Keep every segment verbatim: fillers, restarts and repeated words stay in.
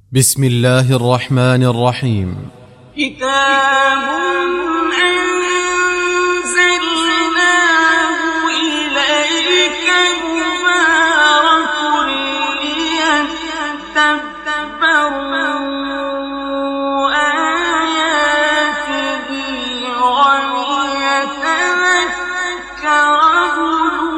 بسم الله الرحمن الرحيم. كتاب أنزلناه إليك مبارك ليدبروا آياته وليتذكر أولو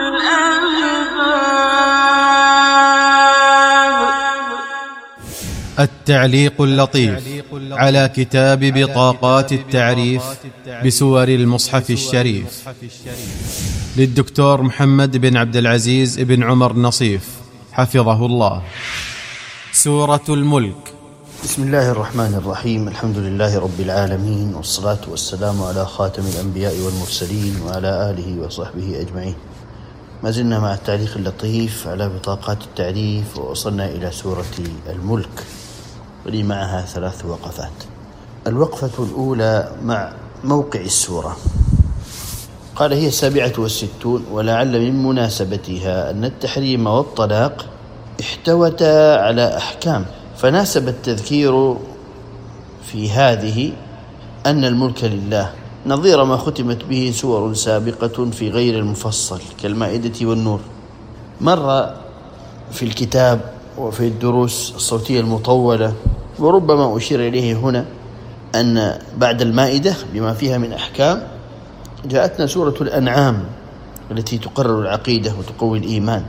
الألباب. التعليق اللطيف على كتاب بطاقات التعريف بسور المصحف الشريف للدكتور محمد بن عبد العزيز بن عمر نصيف حفظه الله. سورة الملك. بسم الله الرحمن الرحيم. الحمد لله رب العالمين، والصلاة والسلام على خاتم الأنبياء والمرسلين وعلى آله وصحبه أجمعين. ما زلنا مع التعليق اللطيف على بطاقات التعريف، ووصلنا إلى سورة الملك ولي معها ثلاث وقفات. الوقفة الأولى مع موقع السورة. قال هي السابعة والستون، ولعل من مناسبتها أن التحريم والطلاق احتوتا على أحكام، فناسب التذكير في هذه أن الملك لله، نظير ما ختمت به سور سابقة في غير المفصل كالمائدة والنور. مر في الكتاب وفي الدروس الصوتية المطولة، وربما أشير إليه هنا أن بعد المائدة بما فيها من أحكام جاءتنا سورة الأنعام التي تقرر العقيدة وتقوي الإيمان،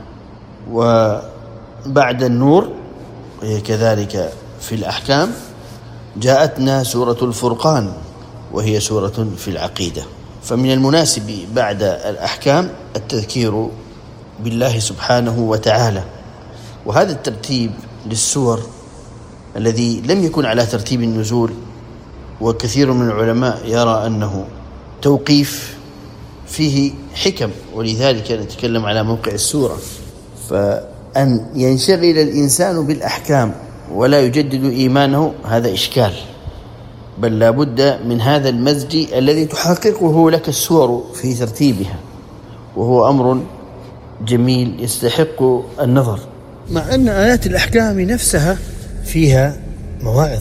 وبعد النور وهي كذلك في الأحكام جاءتنا سورة الفرقان وهي سورة في العقيدة. فمن المناسب بعد الأحكام التذكير بالله سبحانه وتعالى، وهذا الترتيب للسور الذي لم يكن على ترتيب النزول، وكثير من العلماء يرى أنه توقيف فيه حكم، ولذلك نتكلم على موقع السورة. فأن ينشغل الإنسان بالأحكام ولا يجدد إيمانه هذا إشكال، بل لا بد من هذا المزج الذي تحققه لك السور في ترتيبها، وهو أمر جميل يستحق النظر، مع أن آيات الأحكام نفسها فيها مواعظ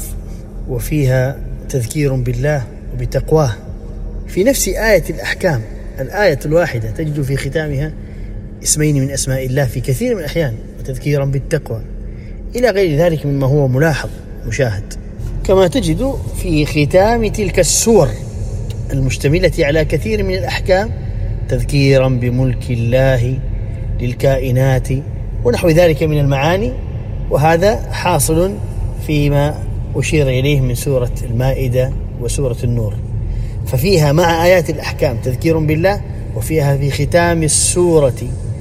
وفيها تذكير بالله وبتقواه. في نفس آية الأحكام الآية الواحدة تجد في ختامها اسمين من أسماء الله في كثير من الأحيان، وتذكيرا بالتقوى إلى غير ذلك مما هو ملاحظ مشاهد، كما تجد في ختام تلك السور المشتملة على كثير من الأحكام تذكيرا بملك الله للكائنات ونحو ذلك من المعاني. وهذا حاصل فيما أشير إليه من سورة المائدة وسورة النور، ففيها مع آيات الأحكام تذكير بالله، وفيها في ختام السورة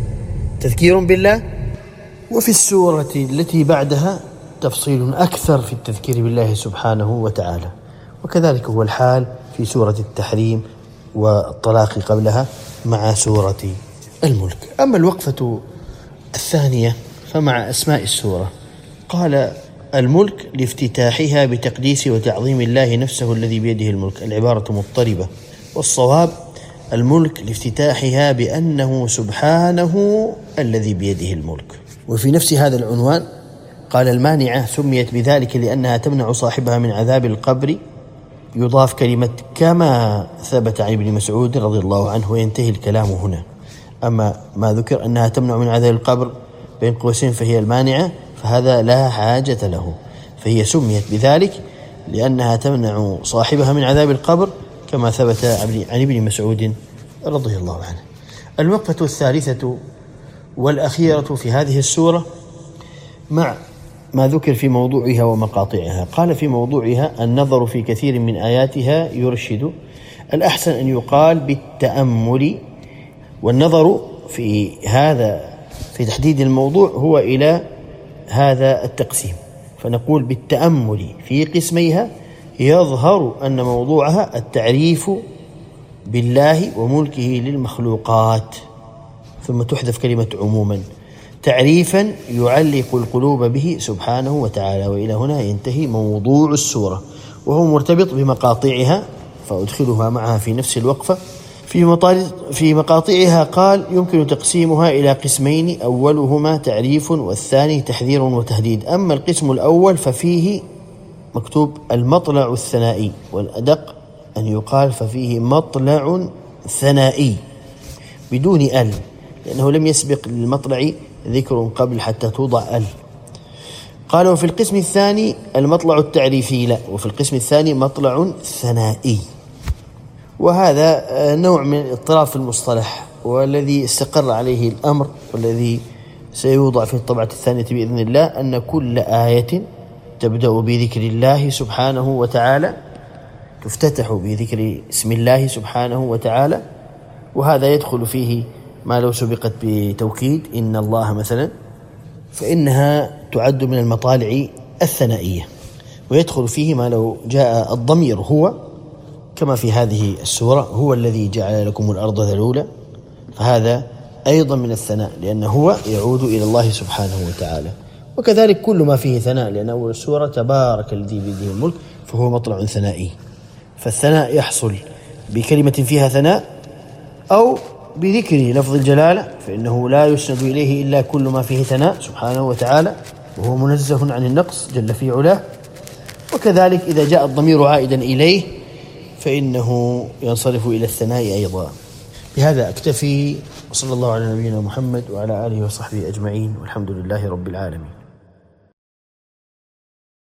تذكير بالله، وفي السورة التي بعدها تفصيل أكثر في التذكير بالله سبحانه وتعالى. وكذلك هو الحال في سورة التحريم والطلاق قبلها مع سورة الملك. أما الوقفة الثانية فمع أسماء السورة. قال الملك لافتتاحها بتقديس وتعظيم الله نفسه الذي بيده الملك، العبارة مضطربة، والصواب الملك لافتتاحها بأنه سبحانه الذي بيده الملك. وفي نفس هذا العنوان قال المانعة سميت بذلك لأنها تمنع صاحبها من عذاب القبر، يضاف كلمة كما ثبت عن ابن مسعود رضي الله عنه، وينتهي الكلام هنا. أما ما ذكر أنها تمنع من عذاب القبر بين قوسين فهي المانعة، فهذا لا حاجة له، فهي سميت بذلك لأنها تمنع صاحبها من عذاب القبر كما ثبت عن ابن مسعود رضي الله عنه. الوقفة الثالثة والأخيرة في هذه السورة مع ما ذكر في موضوعها ومقاطعها. قال في موضوعها النظر في كثير من آياتها يرشد، الأحسن أن يقال بالتأمل، والنظر في هذا في تحديد الموضوع هو إلى هذا التقسيم، فنقول بالتأمل في قسميها يظهر أن موضوعها التعريف بالله وملكه للمخلوقات، ثم تحذف كلمة عموما، تعريفا يعلق القلوب به سبحانه وتعالى. وإلى هنا ينتهي موضوع السورة، وهو مرتبط بمقاطعها فأدخلها معها في نفس الوقفة. في مطارد في مقاطعها قال يمكن تقسيمها إلى قسمين، أولهما تعريف والثاني تحذير وتهديد. أما القسم الأول ففيه مكتوب المطلع الثنائي، والأدق أن يقال ففيه مطلع ثنائي بدون ال، لأنه لم يسبق للمطلع ذكر قبل حتى توضع ال. قال وفي القسم الثاني المطلع التعريفي، لا، وفي القسم الثاني مطلع ثنائي. وهذا نوع من اضطراب في المصطلح، والذي استقر عليه الأمر والذي سيوضع في الطبعة الثانية بإذن الله أن كل آية تبدأ بذكر الله سبحانه وتعالى تفتتح بذكر اسم الله سبحانه وتعالى، وهذا يدخل فيه ما لو سبقت بتوكيد إن الله مثلا، فإنها تعد من المطالع الثنائية. ويدخل فيه ما لو جاء الضمير هو، كما في هذه السورة هو الذي جعل لكم الأرض ذلولا، فهذا أيضا من الثناء لأنه هو يعود إلى الله سبحانه وتعالى. وكذلك كل ما فيه ثناء، لأن أول السورة تبارك الذي بيده الملك، فهو مطلع ثنائي. فالثناء يحصل بكلمة فيها ثناء أو بذكر لفظ الجلالة، فإنه لا يسند إليه إلا كل ما فيه ثناء سبحانه وتعالى، وهو منزه عن النقص جل في علاه. وكذلك إذا جاء الضمير عائدا إليه فإنه ينصرف إلى الثناء أيضا. بهذا أكتفي، وصلى الله على نبينا محمد وعلى آله وصحبه أجمعين، والحمد لله رب العالمين.